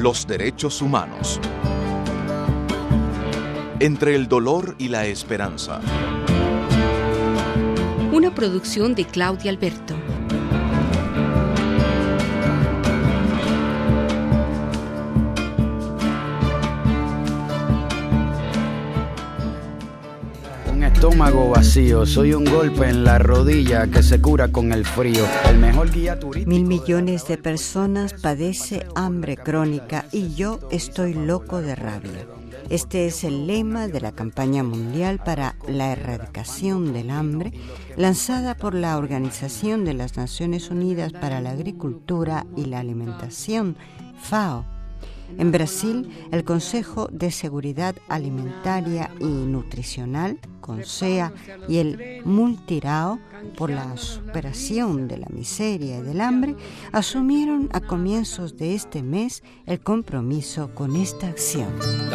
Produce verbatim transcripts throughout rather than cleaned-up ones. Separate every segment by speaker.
Speaker 1: Los derechos humanos. Entre el dolor y la esperanza.
Speaker 2: Una producción de Claudia Alberto.
Speaker 3: Un estómago vacío, soy un golpe en la rodilla que se cura con el frío. El mejor guía turístico.
Speaker 4: Mil millones de personas padecen hambre crónica y yo estoy loco de rabia. Este es el lema de la campaña mundial para la erradicación del hambre, lanzada por la Organización de las Naciones Unidas para la Agricultura y la Alimentación, FAO. En Brasil, el Consejo de Seguridad Alimentaria y Nutricional, CONSEA, y el Multirao, por la superación de la miseria y del hambre, asumieron a comienzos de este mes el compromiso con esta acción.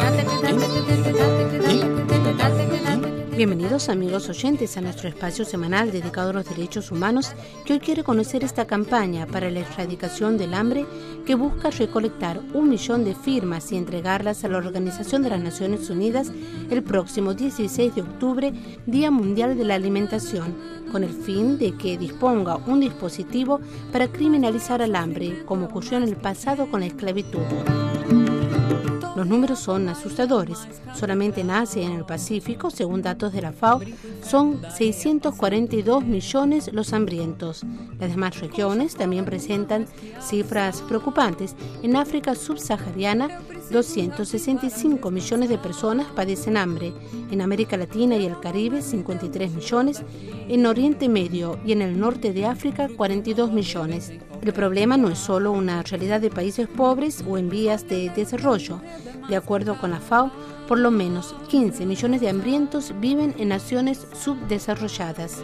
Speaker 5: Bienvenidos, amigos oyentes, a nuestro espacio semanal dedicado a los derechos humanos, que hoy quiere conocer esta campaña para la erradicación del hambre que busca recolectar un millón de firmas y entregarlas a la Organización de las Naciones Unidas el próximo dieciséis de octubre, Día Mundial de la Alimentación, con el fin de que disponga un dispositivo para criminalizar al hambre, como ocurrió en el pasado con la esclavitud. Los números son asustadores. Solamente en Asia y en el Pacífico, según datos de la FAO, son seiscientos cuarenta y dos millones los hambrientos. Las demás regiones también presentan cifras preocupantes. En África subsahariana, doscientos sesenta y cinco millones de personas padecen hambre. En América Latina y el Caribe, cincuenta y tres millones. En Oriente Medio y en el norte de África, cuarenta y dos millones. El problema no es solo una realidad de países pobres o en vías de desarrollo. De acuerdo con la FAO, por lo menos quince millones de hambrientos viven en naciones subdesarrolladas.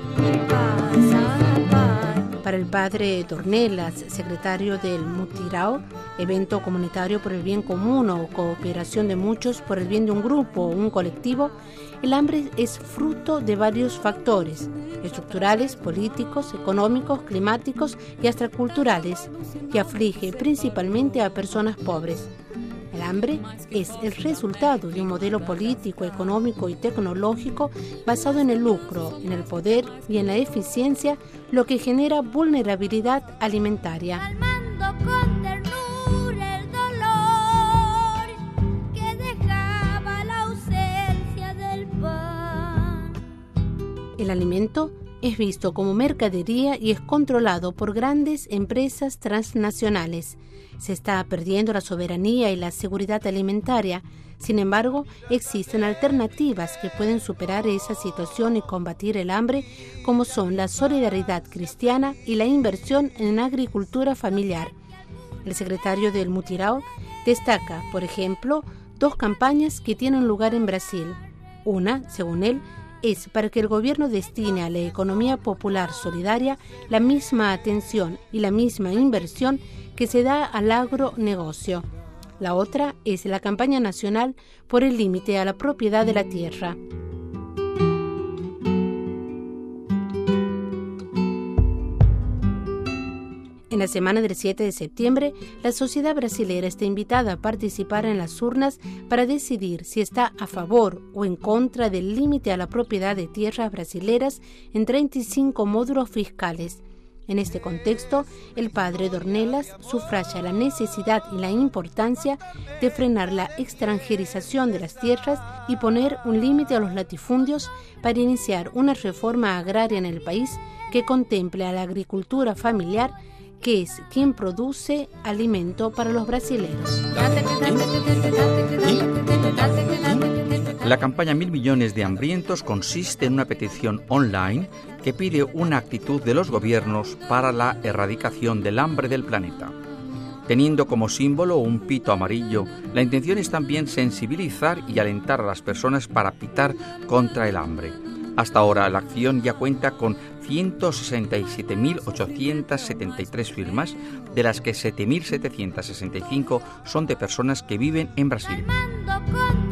Speaker 5: Para el padre Dornelas, secretario del Multirao, evento comunitario por el bien común o cooperación de muchos por el bien de un grupo o un colectivo, el hambre es fruto de varios factores estructurales, políticos, económicos, climáticos y hasta culturales, que aflige principalmente a personas pobres. El hambre es el resultado de un modelo político, económico y tecnológico basado en el lucro, en el poder y en la eficiencia, lo que genera vulnerabilidad alimentaria. Calmando con ternura el dolor que dejaba la ausencia del pan. El alimento es visto como mercadería y es controlado por grandes empresas transnacionales. Se está perdiendo la soberanía y la seguridad alimentaria. Sin embargo, existen alternativas que pueden superar esa situación y combatir el hambre, como son la solidaridad cristiana y la inversión en agricultura familiar. El secretario del Multirao destaca, por ejemplo, dos campañas que tienen lugar en Brasil. Una, según él, es para que el gobierno destine a la economía popular solidaria la misma atención y la misma inversión que se da al agronegocio. La otra es la campaña nacional por el límite a la propiedad de la tierra. En la semana del siete de septiembre, la sociedad brasilera está invitada a participar en las urnas para decidir si está a favor o en contra del límite a la propiedad de tierras brasileras en treinta y cinco módulos fiscales. En este contexto, el padre Dornelas sufraya la necesidad y la importancia de frenar la extranjerización de las tierras y poner un límite a los latifundios para iniciar una reforma agraria en el país que contemple a la agricultura familiar, que es quien produce alimento para los brasileños.
Speaker 6: La campaña Mil Millones de Hambrientos consiste en una petición online que pide una actitud de los gobiernos para la erradicación del hambre del planeta. Teniendo como símbolo un pito amarillo, la intención es también sensibilizar y alentar a las personas para pitar contra el hambre. Hasta ahora la acción ya cuenta con ciento sesenta y siete mil ochocientas setenta y tres firmas, de las que siete mil setecientas sesenta y cinco son de personas que viven en Brasil.